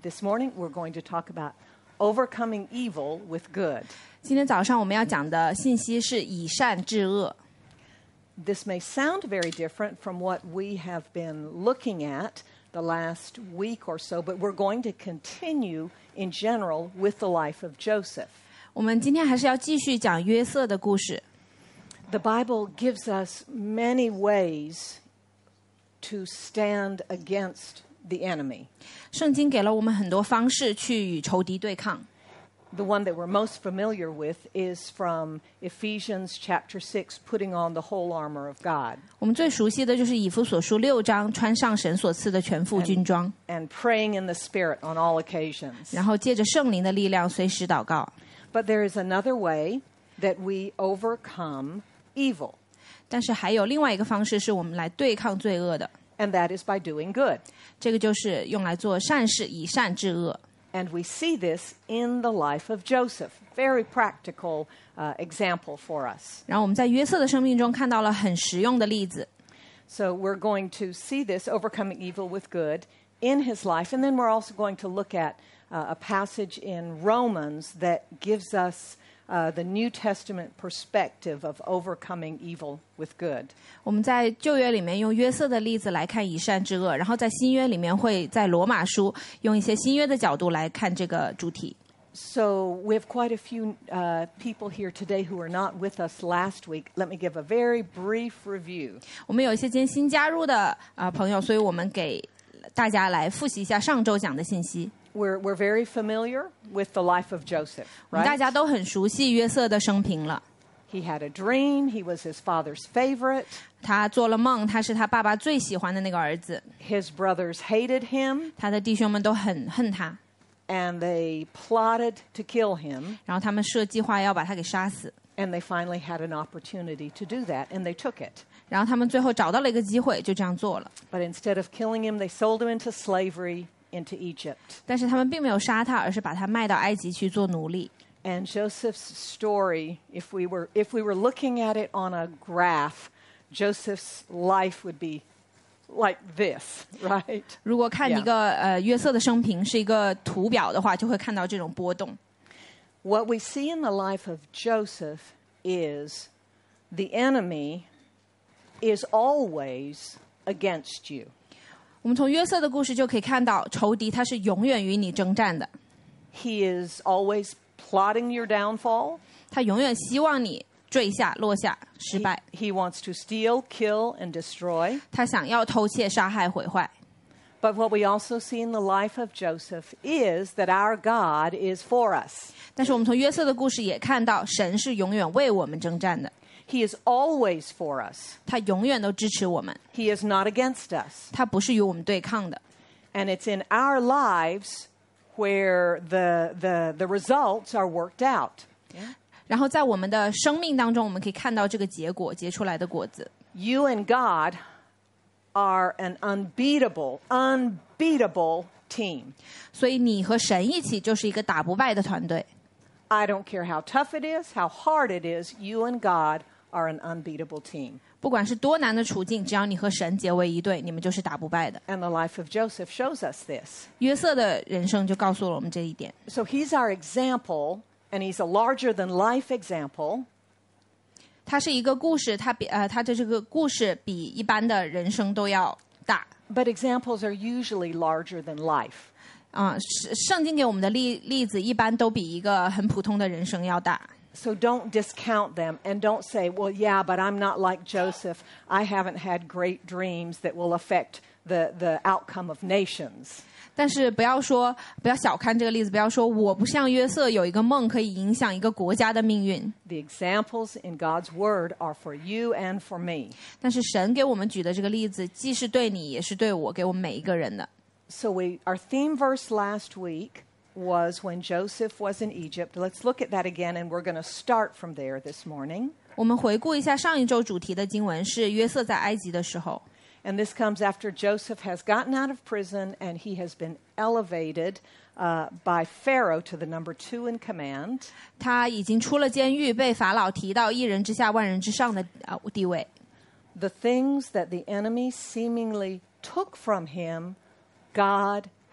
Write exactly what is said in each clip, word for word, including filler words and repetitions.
this morning we're going to talk about overcoming evil with good. 今天早上我们要讲的信息是以善制恶。 This may sound very different from what we have been looking at the last week or so, but we're going to continue in general with the life of Joseph. 我们今天还是要继续讲约瑟的故事。 The Bible gives us many ways to stand against the enemy. 圣经给了我们很多方式去与仇敌对抗。 The one that we're most familiar with is from Ephesians chapter six, putting on the whole armor of God. 我们最熟悉的就是以弗所书六章，穿上神所赐的全副军装， And praying in the Spirit on all occasions. 然后借着圣灵的力量随时祷告。 But there is another way that we overcome evil. 但是还有另外一个方式是我们来对抗罪恶的， And that is by doing good. 这个就是用来做善事，以善制恶。 And we see this in the life of Joseph. Very practical uh, example for us. 然后我们在约瑟的生命中看到了很实用的例子。 So we're going to see this overcoming evil with good in his life. And then we're also going to look at uh, a passage in Romans that gives us Uh, the New Testament perspective of overcoming evil with good. 我们在旧约里面用约瑟的例子来看以善制恶，然后在新约里面会在罗马书用一些新约的角度来看这个主题。 So we have quite a few uh, people here today who were not with us last week. Let me give a very brief review. 我们有一些今天新加入的、呃、朋友，所以我们给大家来复习一下上周讲的信息。 We're, we're very familiar with the life of Joseph, 我们大 right? 家都很熟悉约瑟的生平了。 He had a dream. He was his father's favorite. 他做了梦，他是他爸爸最喜欢的那个儿子， His brothers hated him, 他的弟兄们都很恨他， and they plotted to kill him. 然后他们设计划要把他给杀死， And they finally had an opportunity to do that, and they took it. 然后他们最后找到了一个机会，就这样做了。 But instead of killing him, they sold him into slavery into Egypt. 但是他们并没有杀他，而是把他卖到埃及去做奴隶。 And Joseph's story, if we were if we were looking at it on a graph, Joseph's life would be like this, right? 如果看一个、呃约瑟的生平是一个图表的话，就会看到这种波动。 What we see in the life of Joseph is the enemy is always against you. 我们从约瑟的故事就可以看到，仇敌他是永远与你征战的， He is always plotting your downfall. 他永远希望你坠下、落下、失 He, 败。 he wants to steal, kill, and destroy. 他想要偷窃、杀害、毁坏。 But what we also see in the life of Joseph is that our God is for us. 但是我们从约瑟的故事也看到，神是永远为我们征战的， He is always for us. 他永远都支持我们， He is not against us. 他不是与我们对抗的。 And it's in our lives where the, the, the results are worked out. 然后在我们的生命当中，我们可以看到这个结果结出来的果子。 You and God are an unbeatable, unbeatable team. 所以你和神一起就是一个打不败的团队。 I don't care how tough it is, how hard it is, you and God are an unbeatable team. 不管是多难的处境，只要你和神结为一队，你们就是打不败的。 And the life of Joseph shows us this. 约瑟的人生就告诉了我们这一点。 So he's our example, and he's a larger than life example. 他是一个故事，他比呃他的这个故事比一般的人生都要大。 But examples are usually larger than life. 啊、圣圣经给我们的例例子一般都比一个很普通的人生要大。 So don't discount them and don't say, well, yeah, but I'm not like Joseph. I haven't had great dreams that will affect the, the outcome of nations. 但是不要说，不要小看这个例子，不要说我不像约瑟有一个梦可以影响一个国家的命运。 The examples in God's Word are for you and for me. 但是神给我们举的这个例子，既是对你，也是对我，给我们每一个人的。 So we, our theme verse last week was when Joseph was in Egypt. Let's look at that again, and we're going to start from there this morning. 我们回顾一下上一周主题的经文是约瑟在埃及的时候。 And this comes after Joseph has gotten out of prison and he has been elevated uh, by Pharaoh to the number two in command. 他已经出了监狱，被法老提到一人之下万人之上的、呃、地位。 The things that the enemy seemingly took from him, God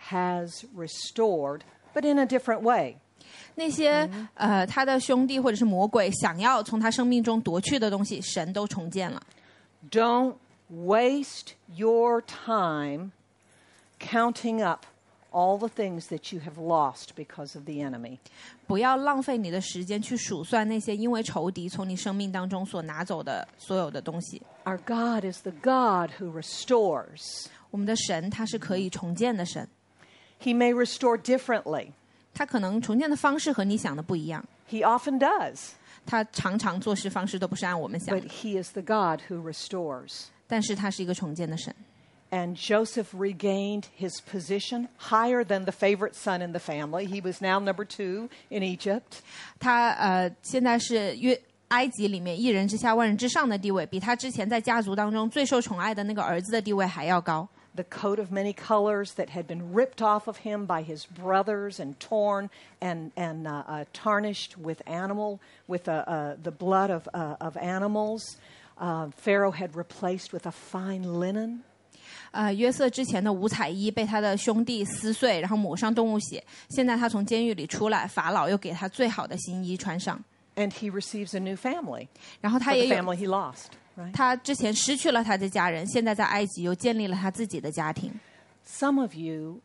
has restored, but in a different way. 那些、嗯、呃他的兄弟或者是魔鬼想要从他生命中夺去的东西，神都重建了。 Don't waste your time counting up all the things that you have lost because of the enemy. 不要浪费你的时间去数算那些因为仇敌从你生命当中所拿走的所有的东西。 Our God is the God who restores. 我们的神他是可以重建的神。 He may restore differently. 他可能重建的方式和你想的不一样。 He often does. 他常常做事方式都不是按我们想的。 But he is the God who restores. 但是他是一个重建的神。 And Joseph regained his position higher than the favorite son in the family. He was now number two in Egypt. 他呃现在是约埃及里面一人之下万人之上的地位，比他之前在家族当中最受宠爱的那个儿子的地位还要高。 The coat of many colors that had been ripped off of him by his brothers and torn and, and uh, uh, tarnished with animal, with uh, uh, the blood of, uh, of animals, uh, Pharaoh had replaced with a fine linen. 呃，约瑟之前的五彩衣被他的兄弟撕碎，然后抹上动物血。现在他从监狱里出来，法老又给他最好的新衣穿上。 And he receives a new family. 然后他也有 for the family he lost. Right? 他之前失去了他的家人，现在在埃及又建立了他自己的家庭。 Some of you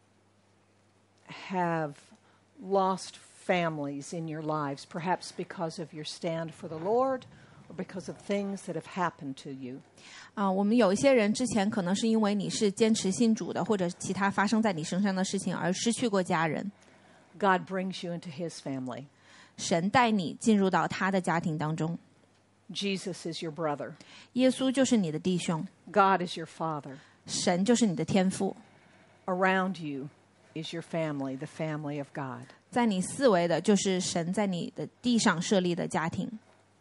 have lost families in your lives, perhaps because of your stand for the Lord, or because of things that have happened to you. 啊、呃，我们有一些人之前可能是因为你是坚持信主的，或者其他发生在你身上的事情而失去过家人。 God brings you into His family. 神带你进入到他的家庭当中。 Jesus is your brother. 耶稣就是你的弟兄。 God is your father. 神就是你的天父。 Around you is your family, the family of God. 在你四围的就是神在你的地上设立的家庭。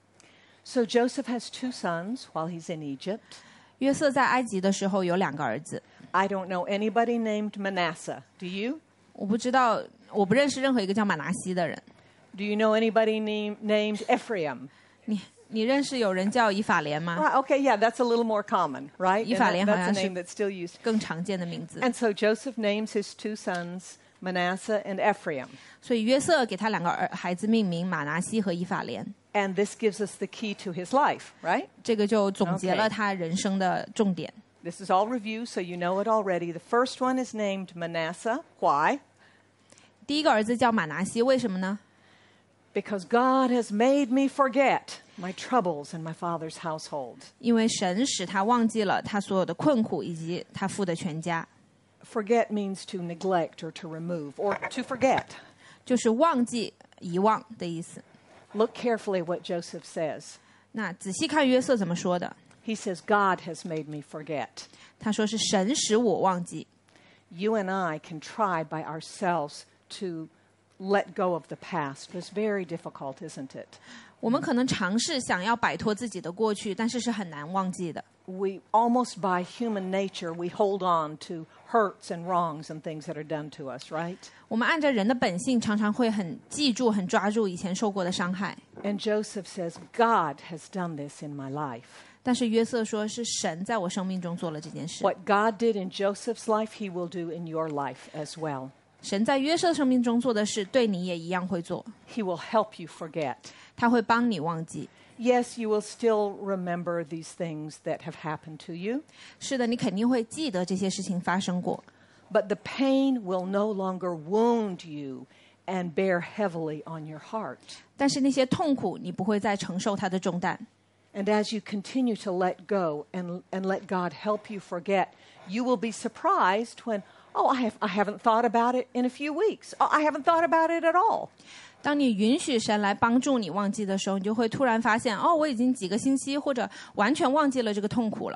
So Joseph has two sons while he's in Egypt. 约瑟在埃及的时候有两个儿子。 I don't know anybody named Manasseh. Do you? 我不知道，我不认识任何一个叫马拿西的人。 Do you know anybody name, named Ephraim? 你你认识有人叫以法莲吗？ Right, okay, yeah, that's a little more common, right? 以法莲 that, 好 that's 像 a 是 name that's still used. 更常见的名字。 And so Joseph names his two sons Manasseh and Ephraim. 所以约瑟给他两个儿孩子命名马拿西和以法莲。 And this gives us the key to his life, right? 这个就总结了他人生的重点。 This is all review, so you know it already. The first one is named Manasseh. Why? 第一个儿子叫马拿西，为什么呢？ Because God has made me forget my troubles in my father's household. 因为神使他忘记了他所有的困苦以及他父的全家。 Forget means to neglect or to remove or to forget. 就是忘记、遗忘的意思。 Look carefully what Joseph says. 那仔细看约瑟怎么说的。 He says, God has made me forget. 他说是神使我忘记。 You and I can try by ourselves to let go of the past. It's very difficult, isn't it? 我们可能尝试想要摆脱自己的过去，但是是很难忘记的。 We almost by human nature, we hold on to hurts and wrongs and things that are done to us, right? 我们按照人的本性，常常会很记住、很抓住以前受过的伤害。 And Joseph says, God has done this in my life. 但是约瑟说是神在我生命中做了这件事。 What God did in Joseph's life, he will do in your life as well. 神在约瑟生命中做的事，对你也一样会做。 He will help you forget. 他会帮你忘记。 Yes, you will still remember these things that have happened to you. 是的，你肯定会记得这些事情发生过。 But the pain will no longer wound you and bear heavily on your heart. 但是那些痛苦，你不会再承受它的重担。 And as you continue to let go and, and let God help you forget, you will be surprised when, oh, I, have, I haven't thought about it in a few weeks. Oh, I haven't thought about it at all. 当你允许神来帮助你忘记的时候，你就会突然发现，哦，我已经几个星期或者完全忘记了这个痛苦了。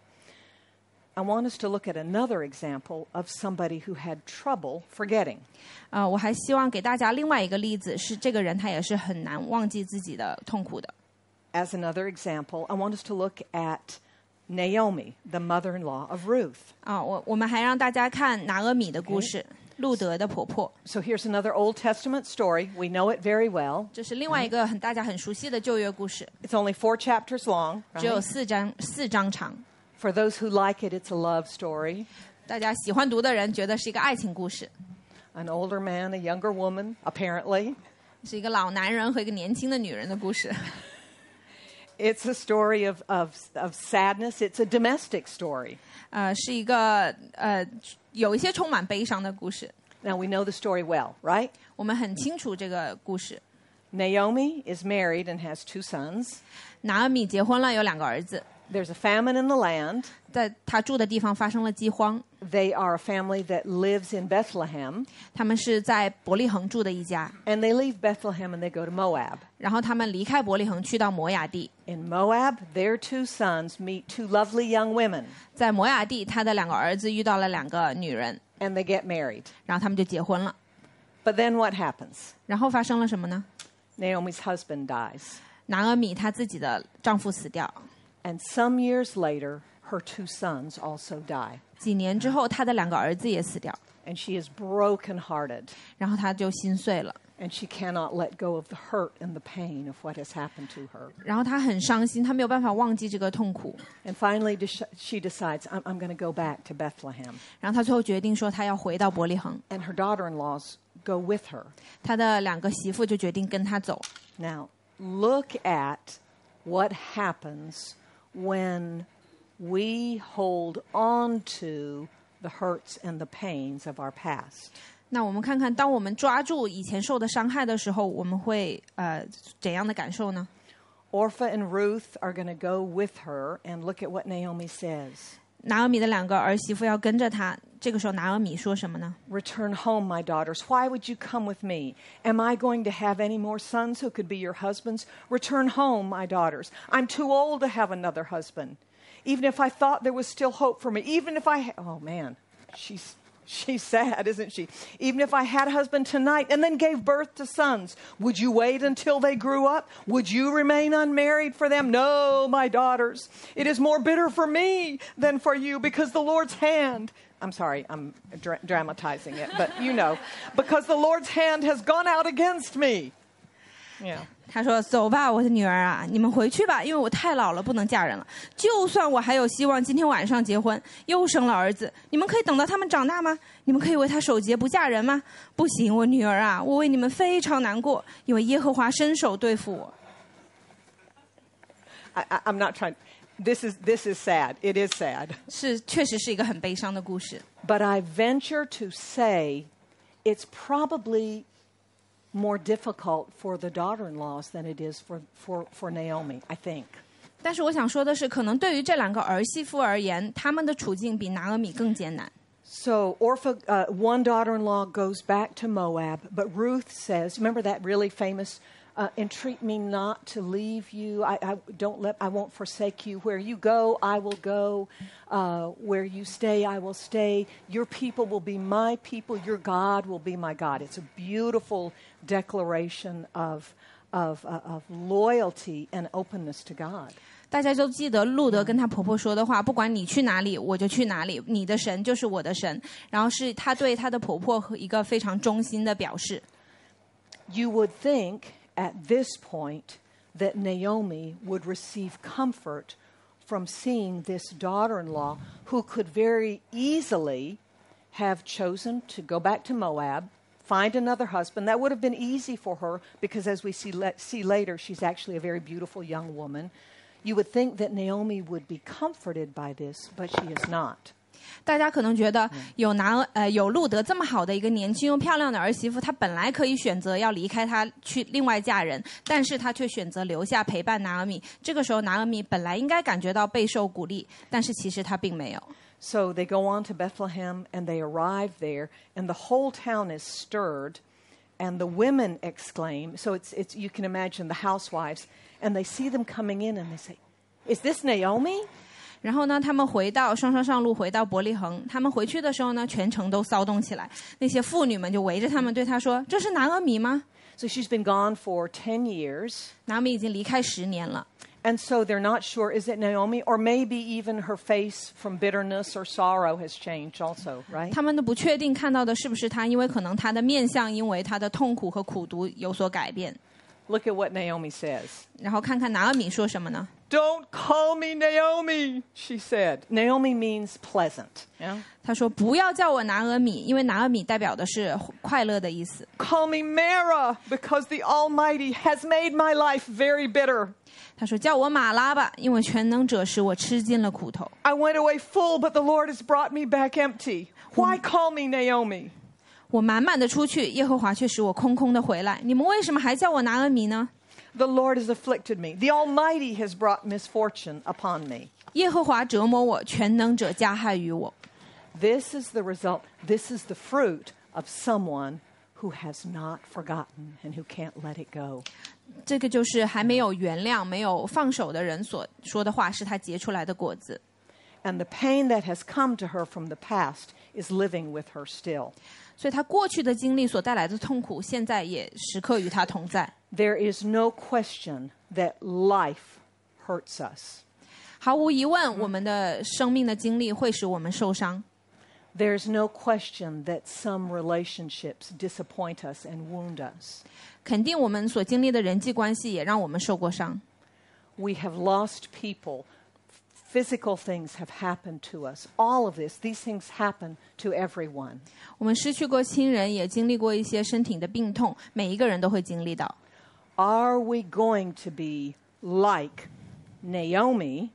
I want us to look at another example of somebody who had trouble forgetting. 啊、呃，我还希望给大家另外一个例子，是这个人他也是很难忘记自己的痛苦的。 As another example, I want us to look at Naomi, the mother-in-law of Ruth. 啊、呃，我我们还让大家看拿俄米的故事。Okay. 路德的婆婆。 So here's another Old Testament story. We know it very well. 这是另外一个很大家很熟悉的旧约故事。 It's only four chapters long. 只有四章四章长。 For those who like it, it's a love story. 大家喜欢读的人觉得是一个爱情故事。 an older man, a younger woman, apparently. 是一个老男人和一个年轻的女人的故事。 It's a story of, of, of sadness. It's a domestic story. 呃，是一个呃有一些充满悲伤的故事。 Now, we know the story well, right? 我们很清楚这个故事。 Naomi is married and has two sons. 拿俄米结婚了，有两个儿子。 There's a famine in the land. 在他住的地方发生了饥荒。 They are a family that lives in Bethlehem. 他们是在伯利恒住的一家。 And they leave Bethlehem and they go to Moab. 然后他们离开伯利恒，去到摩亚地。 In Moab, their two sons meet two lovely young women. 在摩亚地，他的两个儿子遇到了两个女人。 And they get married. 然后他们就结婚了。 But then what happens? 然后发生了什么呢？ Naomi's husband dies. 拿俄米她自己的丈夫死掉。 And some years later, her two sons also die. 几年之后，她的两个儿子也死掉。 And she is brokenhearted. 然后她就心碎了。 And she cannot let go of the hurt and the pain of what has happened to her. 然后她很伤心，她没有办法忘记这个痛苦。 And finally, she decides, I'm, I'm going to go back to Bethlehem. 然后她最后决定说，她要回到伯利恒。 And her daughter-in-laws go with her. 她的两个媳妇就决定跟她走。 Now, look at what happens when we hold on to the hurts and the pains of our past. 那我们看看，当我们抓住以前受的伤害的时候，我们会呃怎样的感受呢？ Orpah and Ruth are going to go with her and look at what Naomi says. 拿俄米的两个儿媳妇要跟着她，这个时候拿俄米说什么呢？ Return home, my daughters. Why would you come with me? Am I going to have any more sons who could be your husbands? Return home, my daughters. I'm too old to have another husband. Even if I thought there was still hope for me, even if I... Ha- oh, man, she's... She's sad, isn't she? Even if I had a husband tonight and then gave birth to sons, would you wait until they grew up? Would you remain unmarried for them? No, my daughters. It is more bitter for me than for you because the Lord's hand... I'm sorry, I'm dra- dramatizing it, but you know. Because the Lord's hand has gone out against me. Yeah. 他说：“走吧，我的女儿啊，你们回去吧，因为我太老了，不能嫁人了。就算我还有希望，今天晚上结婚，又生了儿子，你们可以等到他们长大吗？你们可以为他守节不嫁人吗？不行，我女儿啊，我为你们非常难过，因为耶和华伸手对付我。” I, I, I'm not trying. This is this is sad. It is sad. 是，确实是一个很悲伤的故事。 But I venture to say, it's probably more difficult for the daughter-in-laws than it is for, for, for Naomi, I think. 但是我想说的是，可能对于这两个儿媳妇而言，他们的处境比拿俄米更艰难。 So Orpah, uh, one daughter-in-law goes back to Moab, but Ruth says, remember that really famous, uh, entreat me not to leave you. I, I don't let, I won't forsake you. Where you go, I will go. Uh, where you stay, I will stay. Your people will be my people. Your God will be my God. It's a beautiful declaration of, of, uh, of loyalty and openness to God. 大家都记得路德跟她婆婆说的话，不管你去哪里，我就去哪里，你的神就是我的神。然后是她对她的婆婆一个非常忠心的表示。 You would think at this point that Naomi would receive comfort from seeing this daughter-in-law who could very easily have chosen to go back to Moab, find another husband. That would have been easy for her because as we see, let, see later, she's actually a very beautiful young woman. You would think that Naomi would be comforted by this, but she is not. 大家可能觉得有拿呃有路德这么好的一个年轻又漂亮的儿媳妇，她本来可以选择要离开她去另外嫁人，但是她却选择留下陪伴拿俄米。这个时候拿俄米本来应该感觉到备受鼓励，但是其实她并没有。 So they go on to Bethlehem and they arrive there and the whole town is stirred and the women exclaim. So it's it's you can imagine the housewives and they see them coming in and they say, "Is this Naomi?" 然后呢，他们回到双双上路，回到伯利恒。他们回去的时候呢，全城都骚动起来。那些妇女们就围着他们，对他说：“这是拿俄米吗？” So she's been gone for ten years. 拿俄米已经离开十年了。 And so they're not sure, is it Naomi? Or maybe even her face from bitterness or sorrow has changed also, right? 他们都不确定看到的是不是她，因为可能她的面相因为她的痛苦和苦毒有所改变。 Look at what Naomi says. 然后看看拿俄米说什么呢？ Don't call me Naomi, she said. Naomi means pleasant. Yeah? 他说不要叫我拿俄米，因为拿俄米代表的是快乐的意思。 Call me Mara, because the Almighty has made my life very bitter. 他说叫我马拉吧，因为全能者使我吃尽了苦头。 I went away full, but the Lord has brought me back empty. Why call me Naomi? 我满满的出去，耶和华却使我空空的回来。你们为什么还叫我拿俄米呢？ The Lord has afflicted me. The Almighty has brought misfortune upon me. 耶和华折磨我，全能者加害于我。 This is the result. This is the fruit of someone who has not forgotten and who can't let it go. 这个就是还没有原谅、没有放手的人所说的话，是他结出来的果子。 And the pain that has come to her from the past is living with her still. 所以他过去的经历所带来的痛苦，现在也时刻与他同在。 There is no question that life hurts us. 毫无疑问，我们的生命的经历会使我们受伤。 There's no question that some relationships disappoint us and wound us. 肯定我们所经历的人际关系也让我们受过伤。 We have lost people. Physical things have happened to us. All of this, these things happen to everyone. 我们失去过亲人，也经历过一些身体的病痛，每一个人都会经历到。 Are we going to be like Naomi,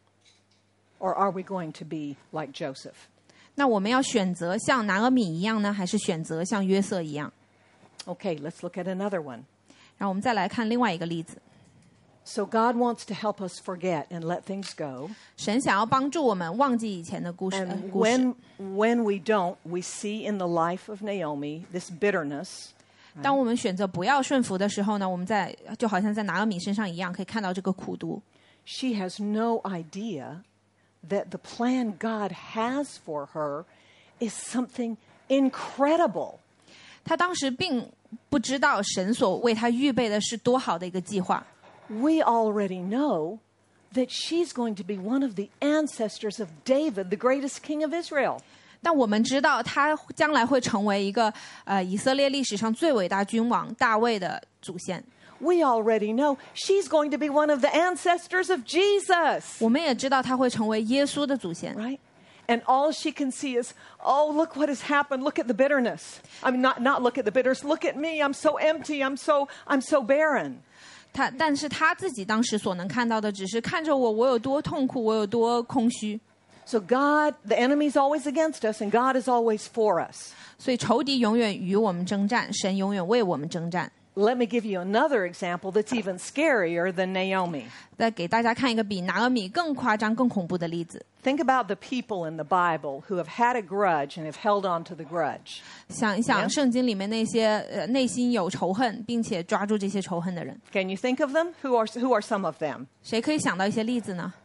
or are we going to be like Joseph? 那我们要选择像拿俄米一样呢，还是选择像约瑟一样？ Okay, let's look at another one. 然后我们再来看另外一个例子。 So God wants to help us forget and let things go. 神想要帮助我们忘记以前的故事。呃 And 故事 when, when we don't, we see in the life of Naomi this bitterness. 当我们选择不要顺服的时候呢，我们在就好像在拿俄米身上一样，可以看到这个苦毒。 She has no idea that the plan God has for her is something incredible. 他当时并不知道神所为他预备的是多好的一个计划。 We already know that she's going to be one of the ancestors of David, the greatest king of Israel. 但我们知道他将来会成为一个呃以色列历史上最伟大君王大卫的祖先。 We already know she's going to be one of the ancestors of Jesus. 我们也知道他会成为耶稣的祖先。 Right? And all she can see is, oh, look what has happened. Look at the bitterness. I mean, not, not look at the bitterness. Look at me. I'm so empty. I'm so, I'm so barren. 他但是他自己当时所能看到的，只是看着我，我有多痛苦，我有多空虚。 So God, the enemy's always against us, and God is always for us. 所以仇敌永远与我们征战，神永远为我们征战。 Let me give you another example that's even scarier than Naomi. 再给大家看一个比拿俄米更夸张、更恐怖的例子。 Think about the people in the Bible who have had a grudge and have held on to the grudge. 想一想 Yeah. 圣经里面那些呃内心有仇恨，并且抓住这些仇恨的人， Can you think of them? Who are, who are some of them? 谁可以想到一些例子呢？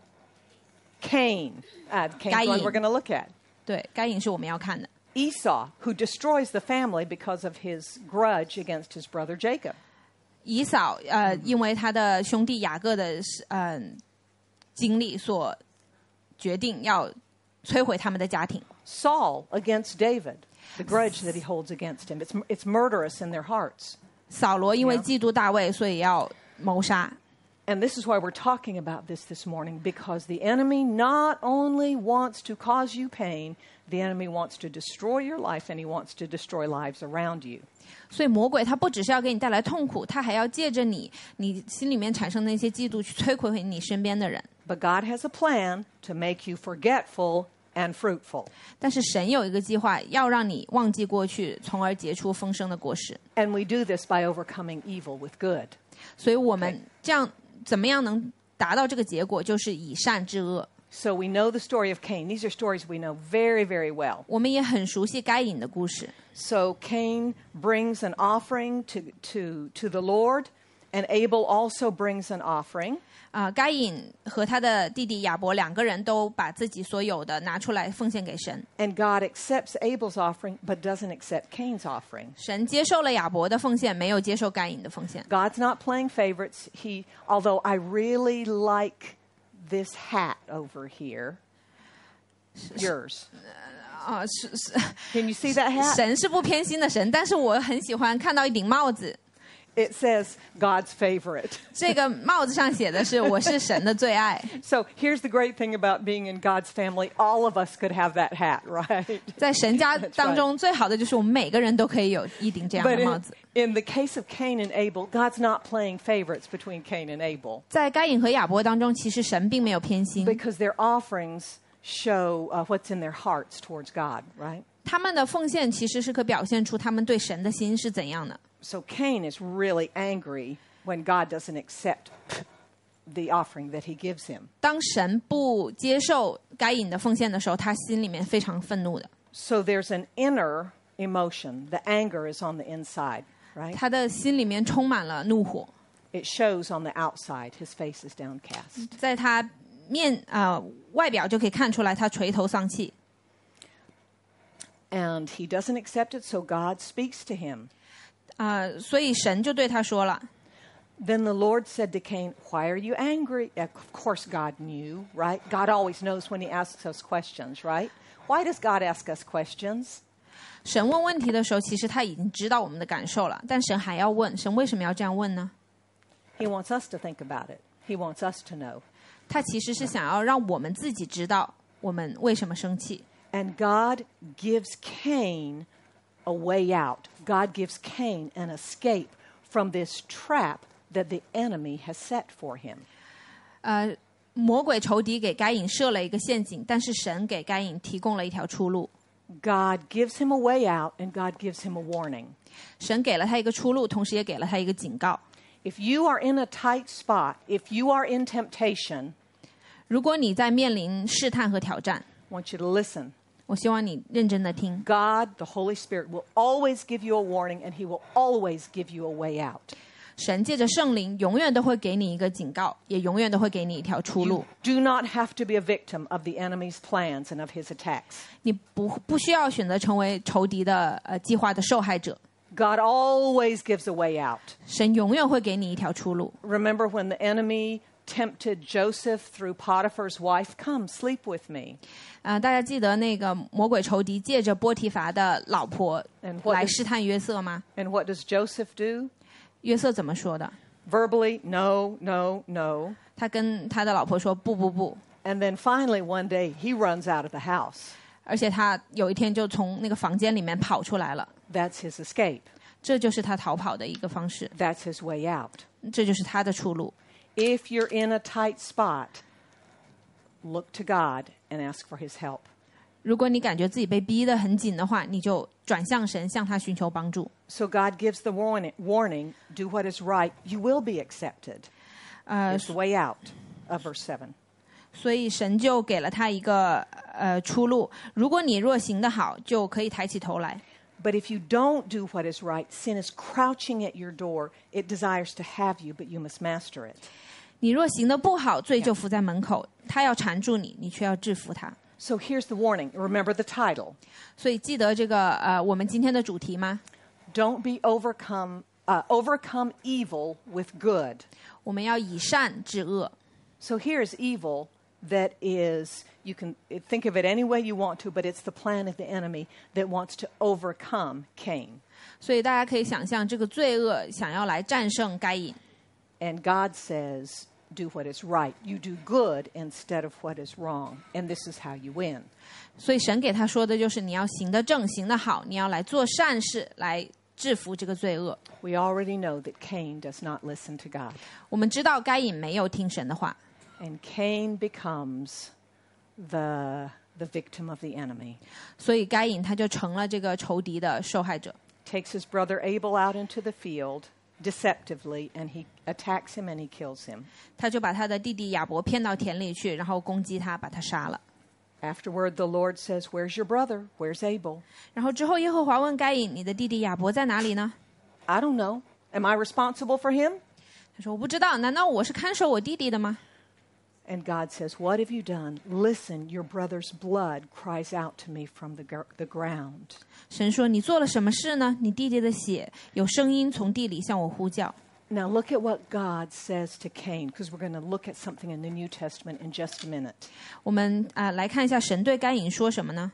Cain. Uh, Cain's the one Cain. we're going to look at. 对，该隐是我们要看的。 Esau, who destroys the family because of his grudge against his brother Jacob. 以扫呃，因为他的兄弟雅各的呃经历所决定要摧毁他们的家庭。 Saul against David, the grudge that he holds against him. It's, it's murderous in their hearts. 扫罗因为 Yeah. 嫉妒大卫，所以要谋杀。 And this is why we're talking about this this morning, because the enemy not only wants to cause you pain, the enemy wants to destroy your life, and he wants to destroy lives around you. 所以魔鬼他不只是要给你带来痛苦，他还要借着你，你心里面产生那些嫉妒，去摧毁你身边的人。 But God has a plan to make you forgetful and fruitful. 但是神有一个计划，要让你忘记过去，从而结出丰盛的果实。 And we do this by overcoming evil with good. 所以我们这样怎么样能达到这个结果，就是以善制恶。 So we know the story of Cain. These are stories we know very, very well. 我们也很熟悉该隐的故事。 So Cain brings an offering to, to, to the Lord, and Abel also brings an offering. 啊、该隐和他的弟弟亚伯两个人都把自己所有的拿出来奉献给神。 And God accepts Abel's offering, but doesn't accept Cain's offering. 神接受了亚伯的奉献，没有接受该隐的奉献。 God's not playing favorites. He, although I really like this hat over here, yours. 啊、是是， Can you see that hat? 神是不偏心的神，但是我很喜欢看到一顶帽子。 It says God's favorite. 这个帽子上写的是我是神的最爱。 So here's the great thing about being in God's family. All of us could have that hat, right? 在神家当中，最好的就是我们每个人都可以有一顶这样 But 的帽 in, 子。 in the case of Cain and Abel, God's not playing favorites between Cain and Abel 在该隐和亚伯当中，其实神并没有偏心， because their offerings show uh, what's in their hearts towards God, right? 他们的奉献其实是可表现出他们对神的心是怎样的。 So Cain is really angry when God doesn't accept the offering that he gives him. 当神不接受该隐的奉献的时候，他心里面非常愤怒的。 So there's an inner emotion. The anger is on the inside, right? 他的心里面充满了怒火， It shows on the outside. His face is downcast. 在他面呃外表就可以看出来，他垂头丧气。 And he doesn't accept it, so God speaks to him. 呃，所以神就对他说了。 Then the Lord said to Cain, "Why are you angry?" Of course God knew, right? God always knows when he asks us questions, right? Why does God ask us questions? 神问问题的时候，其实他已经知道我们的感受了，但神还要问，神为什么要这样问呢？ He wants us to think about it. He wants us to know. 他其实是想要让我们自己知道我们为什么生气。 And God gives Cain a way out. God gives Cain an escape from this trap that the enemy has set for him. 呃，魔鬼仇敌给该隐设了一个陷阱，但是神给该隐提供了一条出路。 God gives him a way out, and God gives him a warning. 神给了他一个出路，同时也给了他一个警告。 If you are in a tight spot, if you are in temptation, 如果你在面临试探和挑战， I want you to listen. 我希望你认真的听。 God, the Holy Spirit, will always give you a warning, and he will always give you a way out. 神借着圣灵，永远都会给你一个警告，也永远都会给你一条出路。 Do not have to be a victim of the enemy's plans and of his attacks. 你不不需要选择成为仇敌的呃计划的受害者， God always gives a way out. 神永远会给你一条出路。 Remember when the enemy tempted Joseph through Potiphar's wife? Come, sleep with me. 啊、大家记得那个魔鬼仇敌借着波提乏的老婆 And what 来 does- 试探约瑟吗？ And what does Joseph do? 约瑟怎么说的？ Verbally, no, no, no. 他跟他的老婆说不不不， And then finally, one day, he runs out of the house. 而且他有一天就从那个房间里面跑出来了， That's his escape. 这就是他逃跑的一个方式， That's his way out. 这就是他的出路。 If you're in a tight spot, look to God and ask for his help. 如果你感觉自己被逼得很紧的话，你就转向神，向他寻求帮助。 So God gives the warning, warning, do what is right, you will be accepted. 呃， It's the way out of verse seven. 所以神就给了他一个呃出路。如果你若行得好，就可以抬起头来。 But if you don't do what is right, sin is crouching at your door. It desires to have you, but you must master it. 你若行得不好，罪就伏在门口，他要缠住你，你却要制服他。 So here's the warning. Remember the title. 所以记得这个呃我们今天的主题吗？ Don't be overcome, uh, overcome evil with good. 我们要以善制恶。 So here's evil that is, you can think of it any way you want to, but it's the plan of the enemy that wants to overcome Cain. 所以大家可以想象，这个罪恶想要来战胜该隐。 And God says, do what is right. You do good instead of what is wrong. And this is how you win. 所以神给他说的就是你要行得正，行得好，你要来做善事，来制服这个罪恶。 We already know that Cain does not listen to God. 我们知道该隐没有听神的话， And Cain becomes the, the victim of the enemy. 所以该隐他就成了这个仇敌的受害者。 Takes his brother Abel out into the field deceptively, and he attacks him and he kills him. 他就把他的弟弟亚伯骗到田里去，然后攻击他，把他杀了。 Afterward, the Lord says, where's your brother? Where's Abel? 然后之后，耶和华问该隐：“你的弟弟亚伯在哪里呢 I don't know. Am I responsible for him?？” 他说：“我不知道，难道我是看守我弟弟的吗 And God says, what have you done? Listen, your brother's blood cries out to me from the, gr- the ground.？” 神说：“你做了什么事呢？你弟弟的血有声音从地里向我呼叫。” Now look at what God says to Cain, because we're going to look at something in the New Testament in just a minute. 我们啊、呃来看一下神对该隐说什么呢？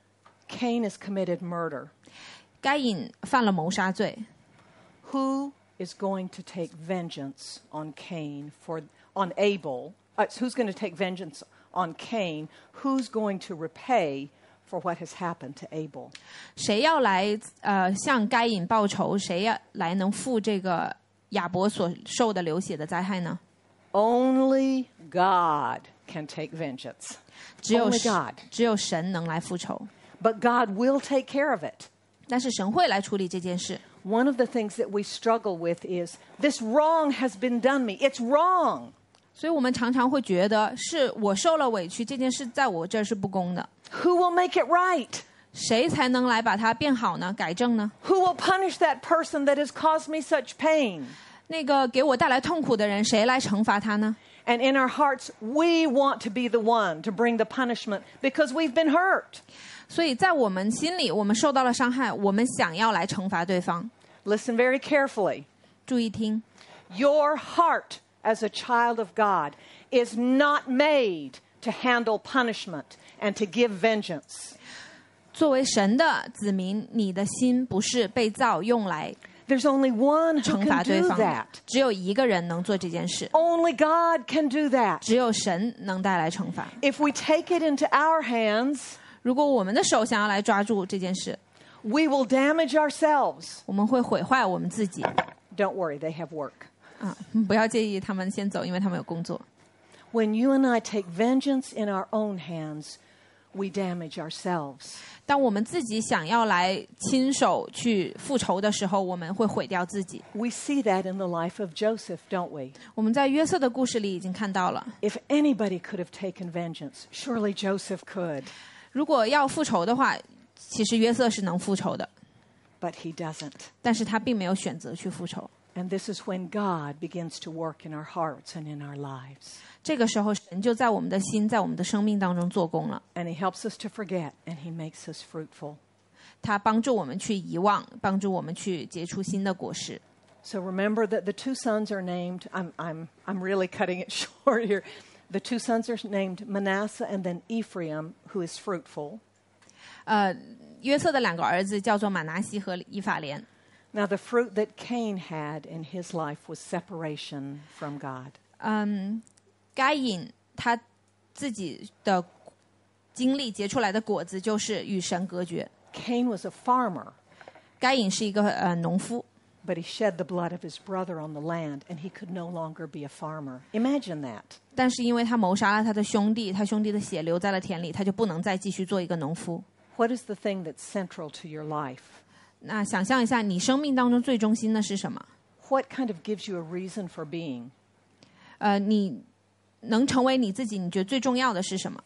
Cain has committed murder. 该隐犯了谋杀罪， Who is going to take vengeance on Cain for on Abel. Uh, who's going to take vengeance on Cain? Who's going to repay for what has happened to Abel? 谁要来呃向该隐报仇？谁要来能负这个亚伯所受的流血的灾害呢？ Only God can take vengeance. 只有 Only God. 只有神能来复仇， But God will take care of it. 但是神会来处理这件事。 One of the things that we struggle with is this wrong has been done me. It's wrong. 所以我们常常会觉得是我受了委屈，这件事在我这儿是不公的， Who will make it right? 谁才能来把它变好呢？改正呢？ Who will punish that person that has caused me such pain? 那个给我带来痛苦的人，谁来惩罚他呢？ And in our hearts, we want to be the one to bring the punishment because we've been hurt. 所以在我们心里，我们受到了伤害，我们想要来惩罚对方。 Listen very carefully. 注意听， Your heart as a child of God is not made to handle punishment and to give vengeance. 作为神的子民，你的心不是被造用来 There's only one who 惩罚 can 对 do 方 that. 的，只有一个人能做这件事， Only God can do that. 只有神能带来惩罚。 If we take it into our hands, 如果我们的手想要来抓住这件事， we will damage ourselves. 我们会毁坏我们自己。 Don't worry, they have work. 啊，不要介意他们先走，因为他们有工作。 When you and I take vengeance in our own hands, we damage ourselves. 当我们自己想要来亲手去复仇的时候，我们会毁掉自己。 We see that in the life of Joseph, don't we? 我们在约瑟的故事里已经看到了， If anybody could have taken vengeance, surely Joseph could, 如果要复仇的话，其实约瑟是能复仇的， but he doesn't. 但是他并没有选择去复仇。 And this is when God begins to work in our hearts and in our lives. 这个时候，神就在我们的心，在我们的生命当中做工了。 And he helps us to forget, and he makes us fruitful. 他帮助我们去遗忘，帮助我们去结出新的果实。 So remember that the two sons are named, I'm, I'm, I'm really cutting it short here. The two sons are named Manasseh and then Ephraim, who is fruitful. 呃，约瑟的两个儿子叫做马拿西和以法莲。 Now, the fruit that Cain had in his life was separation from God. 嗯，该隐他自己的经历结出来的果子就是与神隔绝。 Cain was a farmer, 该隐是一个呃农夫， but he shed the blood of his brother on the land, and he could no longer be a farmer. Imagine that. 但是因为他谋杀了他的兄弟，他兄弟的血流在了田里，他就不能再继续做一个农夫。 What is the thing that's central to your life? 那想象一下，你生命当中最中心的是什么？ What kind of gives you a reason for being? 呃，你能成为你自己，你觉得最重要的是什么？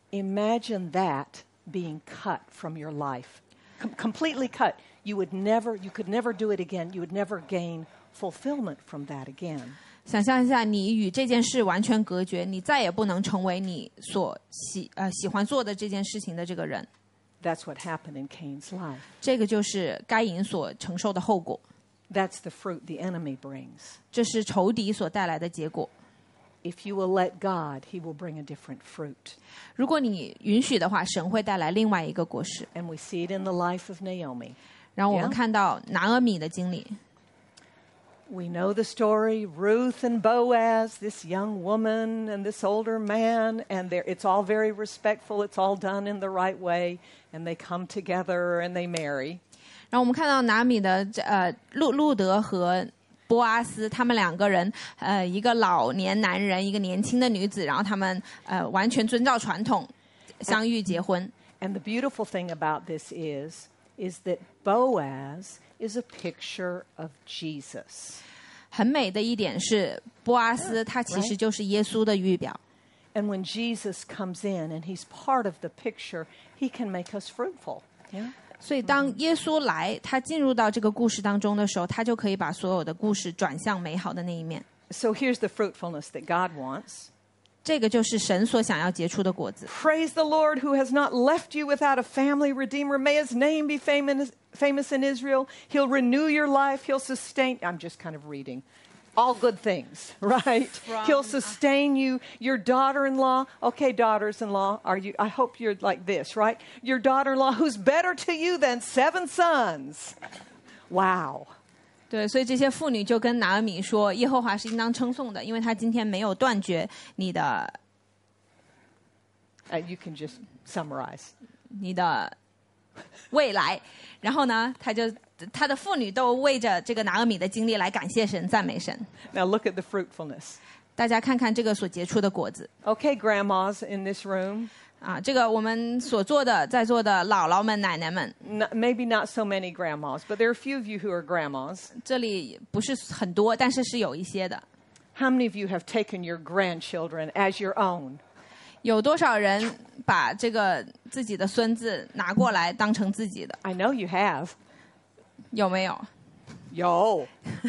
Imagine that being cut from your life. Com- completely cut. You would never, you could never do it again. You would never gain fulfillment from that again. 想象一下，你与这件事完全隔绝，你再也不能成为你所喜呃喜欢做的这件事情的这个人。 That's what happened in Cain's life. 这个就是该隐所承受的后果， That's the fruit the enemy brings. 这是仇敌所带来的结果。 If you will let God, he will bring a different fruit. 如果你允许的话，神会带来另外一个果实。 And we see it in the life of Naomi. 然后我们 Yeah. 看到拿俄米的经历， We know the story, Ruth and Boaz, this young woman and this older man, and they're- it's all very respectful. It's all done in the right way, and they come together and they marry. 然后我们看到拿俄米的这呃路路德和波阿斯，他们两个人，呃，一个老年男人，一个年轻的女子，然后他们呃完全遵照传统相遇结婚。 And the beautiful thing about this is, is that Boaz is a picture of Jesus. 很美的一点是，波阿斯他其实就是耶稣的预表。 And when Jesus comes in and he's part of the picture, he can make us fruitful. Yeah? 所以当耶稣来，他进入到这个故事当中的时候，他就可以把所有的故事转向美好的那一面。 So here's the fruitfulness that God wants. 这个就是神所想要结出的果子。 Praise the Lord who has not left you without a family redeemer. May his name be famous, famous in Israel. He'll renew your life. He'll sustain. I'm just kind of reading. All good things, right? From- He'll sustain you. Your daughter-in-law. Okay, daughters-in-law, are you? I hope you're like this, right? Your daughter-in-law who's better to you than seven sons. Wow. 对，所以这些妇女就跟拿俄米说，耶和华是应当称颂的，因为他今天没有断绝你的 Uh, you can just summarize. 你的未来。然后呢，他就他的妇女都为着这个拿俄米的经历来感谢神、赞美神。 Now look at the fruitfulness. 大家看看这个所结出的果子 Okay, grandmas in this room, 啊，这个我们所做的，在座的姥姥们、奶奶们， n- maybe not so many grandmas, but there are a few of you who are grandmas. 这里不是很多，但是是有一些的。 How many of you have taken your grandchildren as your own? 有多少人把这个自己的孙子拿过来当成自己的？ I know you have. 有没有？ Yo.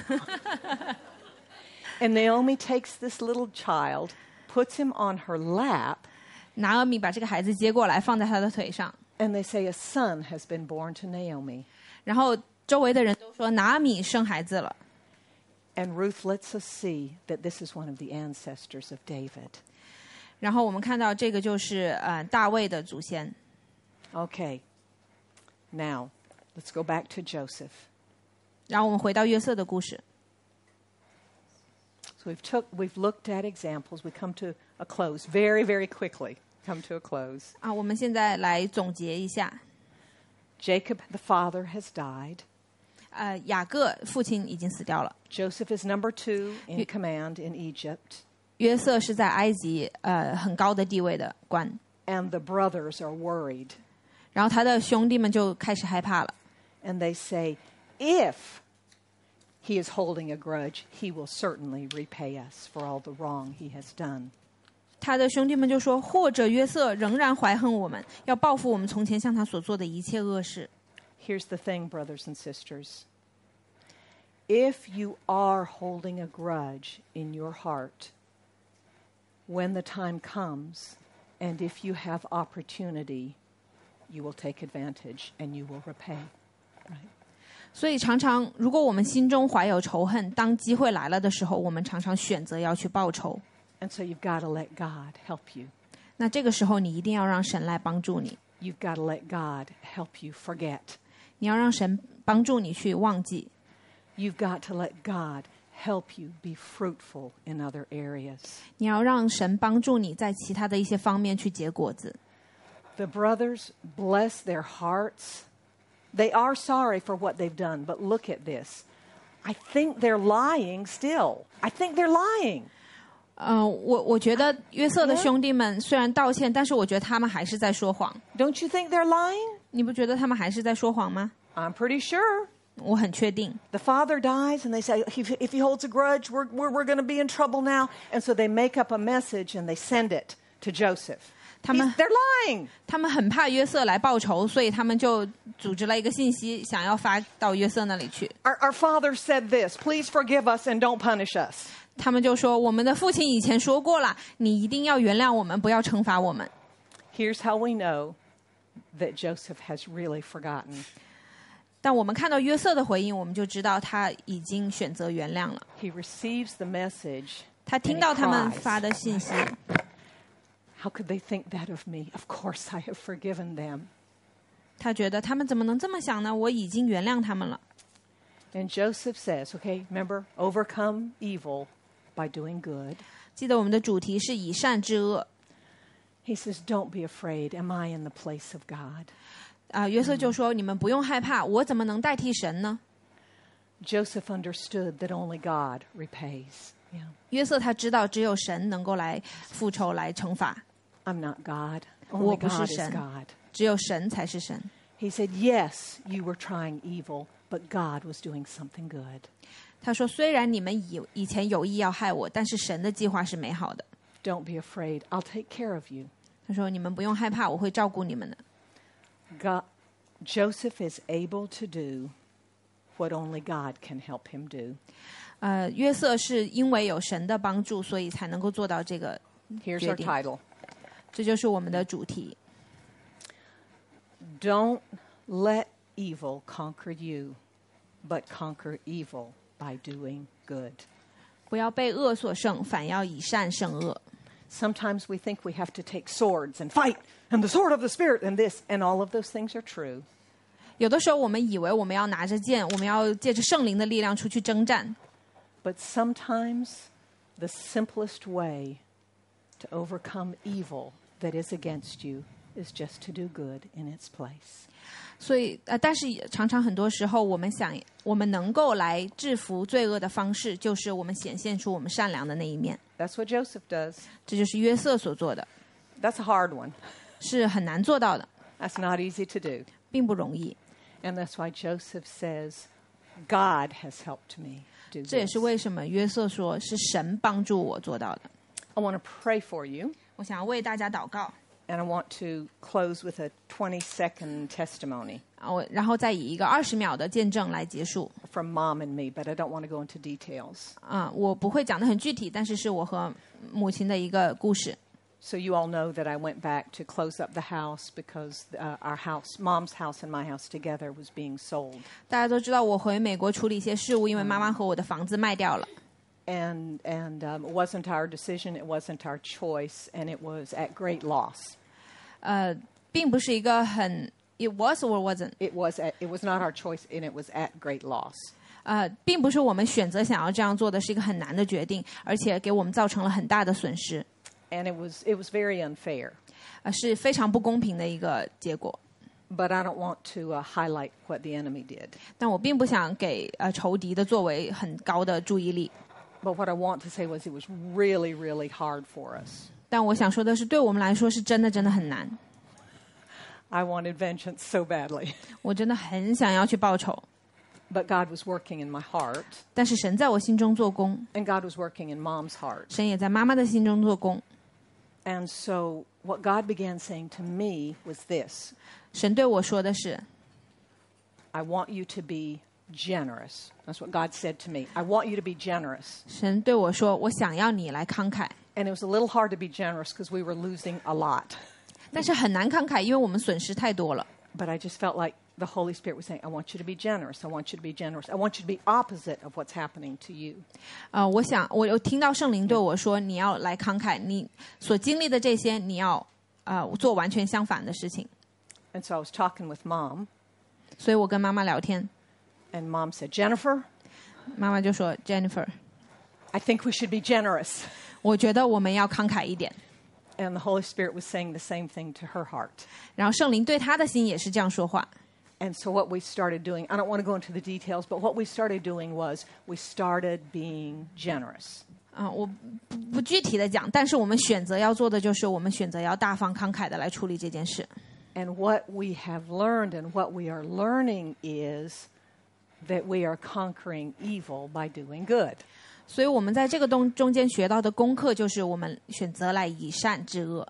And Naomi takes this little child, puts him on her lap, 拿俄米把这个孩子接过来，放在他的腿上， and they say a son has been born to Naomi. 然后周围的人都说拿俄米生孩子了。 And Ruth lets us see that this is one of the ancestors of David. 然后我们看到这个就是呃大卫的祖先。 Okay. Now, let's go back to Joseph. 然后我们回到约瑟的故事。 So we've took we've looked at examples. We come to a close very, very quickly. Come to a close. 啊，我们现在来总结一下。 Jacob, the father, has died. 呃，雅各父亲已经死掉了， Joseph is number two in command in Egypt. 约瑟是在埃及呃很高的地位的官， And the brothers are worried. 然后他的兄弟们就开始害怕了。 And they say, if he is holding a grudge, he will certainly repay us for all the wrong he has done. 他的兄弟们就说，或者约瑟仍然怀恨我们，要报复我们从前向他所做的一切恶事。 Here's the thing, brothers and sisters. If you are holding a grudge in your heart, when the time comes, and if you have opportunity, you will take advantage and you will repay. Right? 所以常常，如果我们心中怀有仇恨，当机会来了的时候，我们常常选择要去报仇。 And so you've got to let God help you. 那这个时候，你一定要让神来帮助你， You've got to let God help you forget. 你要让神帮助你去忘记， You've got to let God help you be fruitful in other areas. 你要让神帮助你在其他的一些方面去结果子。 The brothers, bless their hearts. They are sorry for what they've done, but look at this. I think they're lying still. I think they're lying. 呃，我我觉得约瑟的兄弟们虽然道歉，但是我觉得他们还是在说谎。 Don't you think they're lying? 你不觉得他们还是在说谎吗？ I'm pretty sure. 我很确定。 The father dies, and they say, if, if he holds a grudge, we're, we're, we're going to be in trouble now. And so they make up a message, and they send it to Joseph. 他们 He's- they're lying. 他们很怕约瑟来报仇，所以他们就组织了一个信息，想要发到约瑟那里去。 Our, our father said this, please forgive us and don't punish us. 他们就说：“我们的父亲以前说过了，你一定要原谅我们，不要惩罚我们。” Here's how we know that Joseph has really forgotten. 但我们看到约瑟的回应，我们就知道他已经选择原谅了。 He receives the message. 他 and 听 he 到他们 cries. 发的信息， How could they think that of me? Of course I have forgiven them. 他觉得他们怎么能这么想呢？我已经原谅他们了。 And Joseph says, okay, remember, overcome evil by doing good. 记得我们的主题是以善制恶 He says, don't be afraid. Am I in the place of God? 啊、约瑟就说：“你们不用害怕，我怎么能代替神呢 Joseph understood that only God repays. Yeah.？” 约瑟他知道，只有神能够来复仇、来惩罚， I'm not God. 我 Only 不是 God is 神。 God. 只有神才是神。 He said, yes, you were trying evil, but God was doing something good. 他说：“虽然你们以以前有意要害我，但是神的计划是美好的。 Don't be afraid. I'll take care of you. ” 他说：“你们不用害怕，我会照顾你们的。” God, Joseph is able to do what only God can help him do. 呃，约瑟是因为有神的帮助，所以才能够做到这个。 Here's our 决定。 title. 这就是我们的主题。 Don't let evil conquer you, but conquer evil by doing good. 不要被恶所胜，反要以善胜恶。 Sometimes we think we have to take swords and fight, and the sword of the Spirit, and this, and all of those things are true. 有的时候我们以为我们要拿着剑，我们要借着圣灵的力量出去征战。 But sometimes the simplest way to overcome evil that is against you is just to do good in its place. 所以呃，但是常常很多时候，我们想我们能够来制服罪恶的方式，就是我们显现出我们善良的那一面。 That's what Joseph does. 这就是约瑟所做的， That's a hard one. 是很难做到的， That's not easy to do. 并不容易。 And that's why Joseph says, God has helped me do 这也 this. 是为什么约瑟说是神帮助我做到的。 I want to pray for you, 我想要为大家祷告， and I want to close with a twenty-second testimony 啊，我然后再以一个二十秒的见证来结束。 from Mom and me, but I don't want to go into details. 啊，我不会讲得很具体，但是是我和母亲的一个故事。 So you all know that I went back to close up the house because uh, our house, Mom's house and my house together was being sold. 大家都知道我回美国处理一些事务，因为妈妈和我的房子卖掉了。 And, and um, it wasn't our decision, it wasn't our choice, and it was at great loss. 呃，并不是一个很 ，it was or wasn't， It was, at, it was not our choice, and it was at great loss. 呃，并不是我们选择想要这样做的，是一个很难的决定，而且给我们造成了很大的损失， And it was, it was very unfair. 呃，是非常不公平的一个结果。 But I don't want to uh, highlight what the enemy did. 但我并不想给呃仇敌的作为很高的注意力。 But what I want to say was it was really, really hard for us. 但我想说的是，对我们来说是真的真的很难。 I wanted vengeance so badly. 我真的很想要去报仇， But God was working in my heart, 但是神在我心中做工， and God was working in Mom's heart. 神也在妈妈的心中做工。 And so what God began saying to me was this: 神对我说的是， I want you to be generous. That's what God said to me. I want you to be generous. 神对我说，我想要你来慷慨。 And it was a little hard to be generous because we were losing a lot. 但是很难慷慨，因为我们损失太多了。 But I just felt like the Holy Spirit was saying, I want you to be generous. I want you to be generous. I want you to be opposite of what's happening to you. 呃，我想，我有听到圣灵对我说，你要来慷慨，你所经历的这些，你要呃做完全相反的事情。 And so I was talking with Mom, 所以我跟妈妈聊天， and Mom said, Jennifer, 妈妈就说 ：“Jennifer， I think we should be generous. 我觉得我们要慷慨一点。” And the Holy Spirit was saying the same thing to her heart. 然后圣灵对他的心也是这样说话。 And so what we started doing, I don't want to go into the details, but what we started doing was we started being generous. 啊、我不不具体的讲，但是我们选择要做的就是，我们选择要大方慷慨的来处理这件事。 And what we have learned and what we are learning is that we are conquering evil by doing good. 所以我们在这个中中间学到的功课，就是我们选择来以善制恶。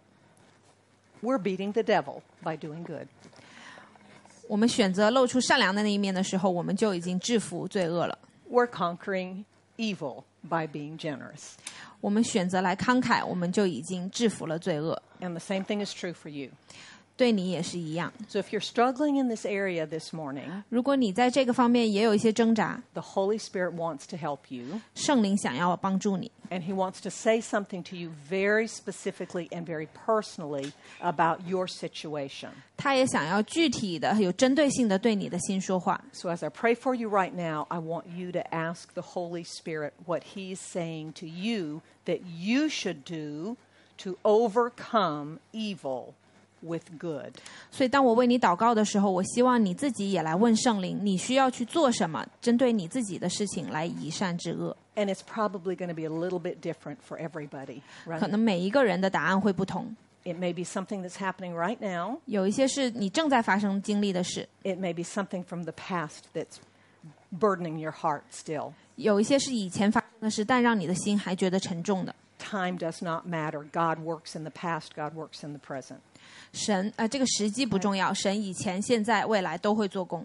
We're beating the devil by doing good. 我们选择露出善良的那一面的时候，我们就已经制服罪恶了。 We're conquering evil by being generous. 我们选择来慷慨，我们就已经制服了罪恶。 And the same thing is true for you. 对你也是一样。 So if you're struggling in this area this morning, 如果你在这个方面也有一些挣扎， the Holy Spirit wants to help you, 圣灵想要帮助你， and He wants to say something to you very specifically and very personally about your situation. 他也想要具体的、有针对性的对你的心说话。 So as I pray for you right now, I want you to ask the Holy Spirit what He's saying to you that you should do to overcome evil with good. 所以当我为你祷告的时候，我希望你自己也来问圣灵，你需要去做什么，针对你自己的事情来以善制恶。 And it's probably going to be a little bit different for everybody. 可 Right? 能每一个人的答案会不同， It may be something that's happening right now. 有一些是你正在发生经历的事， It may be something from the past that's burdening your heart still. 有一些是以前发生的事，但让你的心还觉得沉重的。 Time does not matter. God works in the past. God works in the present. 神，呃，这个时机不重要，神以前、现在、未来都会做工。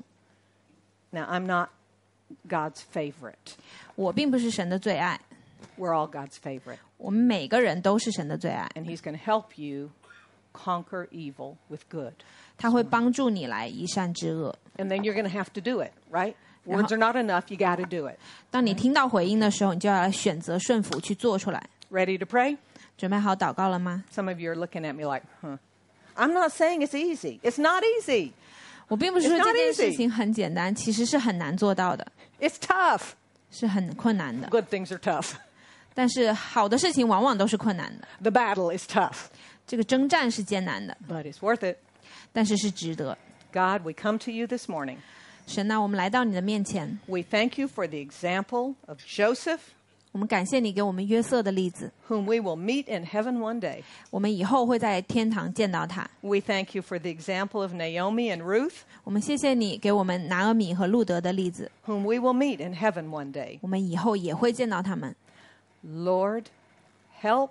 Now, I'm not God's favorite. 我并不是神的最爱， We're all God's favorite. 我们每个人都是神的最爱。 And He's going to help you conquer evil with good. 他会帮助你来以善制恶。 And then you're going to have to do it, right? Now- Words are not enough. You got to do it. 当你听到回应的时候，你就要来选择顺服去做出来。 Ready to pray? 准备好祷告了吗？ Some of you are looking at me like, huh. I'm not saying it's easy. It's not easy. 我并不是说 It's not 这件事 easy. 情很简单，其实是很难做到的， It's tough. 是很困难的。 Good things are tough. 但是好的事情往往都是困难的， The battle is tough, 这个征战是艰难的， but it's worth it. 但是是值得。 God, we come to you this morning. 神啊，我们来到你的面前， We thank you for the example of Joseph, 我们感谢你给我们约瑟的例子， whom we will meet in heaven one day. 我们以后会在天堂见到他。 We thank you for the example of Naomi and Ruth, 我们谢谢你给我们拿俄米和路德的例子， whom we will meet in heaven one day. 我们以后也会见到他们。 Lord, help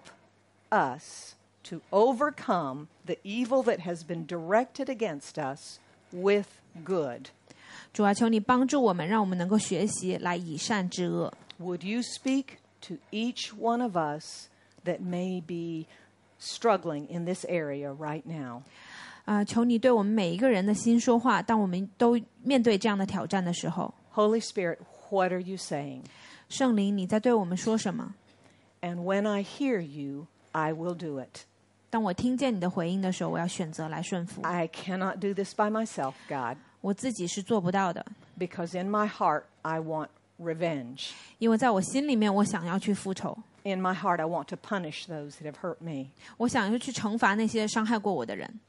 us to overcome the evil that has been directed against us with good. 主啊，求你帮助我们，让我们能够学习来以善制恶。 Would you speak to each one of us that may be struggling in this area right now? 啊、求你对我们每一个人的心说话。当我们都面对这样的挑战的时候， Holy Spirit, what are you saying? 圣灵，你在对我们说什么？ And when I hear you, I will do it. 当我听见你的回应的时候，我要选择来顺服。 I cannot do this by myself, God, 我自己是做不到的， because in my heart I want revenge. 因为在我心里面，我想要去复仇， In my heart I want to punish those that have hurt me. 我想要去惩罚那些伤害过我的人。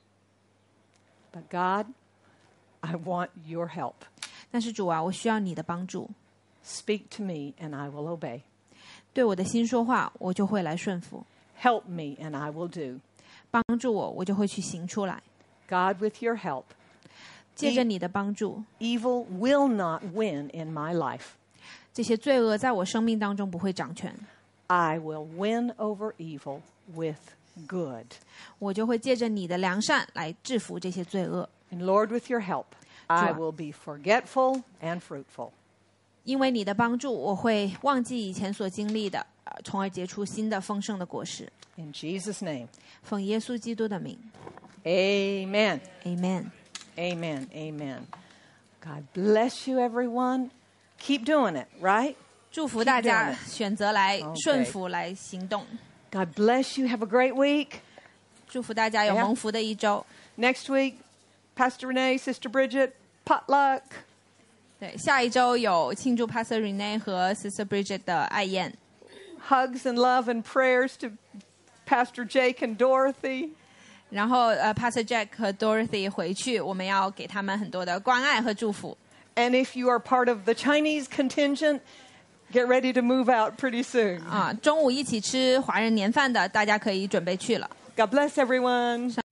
But God, I want your help. 但是主啊，我需要你的帮助， Speak to me and I will obey. 对我的心说话，我就会来顺服； Help me and I will do. 帮助我，我就会去行出来。 God, with your help, 借着你的帮助， evil will not win in my life. 这些罪恶在我生命当中不会掌权， I will win over evil with good. 我就会借着你的良善来制服这些罪恶。 And Lord, with your help, I 主啊， will be forgetful and fruitful. 因为你的帮助，我会忘记以前所经历的，呃从而结出新的丰盛的果实。 In Jesus' name, 奉耶稣基督的名 amen. ，Amen。 Amen. Amen. God bless you, everyone. Keep doing it, right? 祝福大 Keep 家 doing it. 选择来 Okay. 顺服，来行动。 God bless you. Have a great week. 祝福大家有 Yeah. 蒙福的一周。 Next week, Pastor Renee, Sister Bridget, potluck. 对，下一周有庆祝 Pastor Renee 和 Sister Bridget 的爱宴， Hugs and love and prayers to Pastor Jake and Dorothy. 然后呃 Pastor Jack 和 Dorothy 回去，我们要给他们很多的关爱和祝福。 And if you are part of the Chinese contingent, get ready to move out pretty soon. 啊，中午一起吃华人年饭的，大家可以准备去了。 God bless everyone.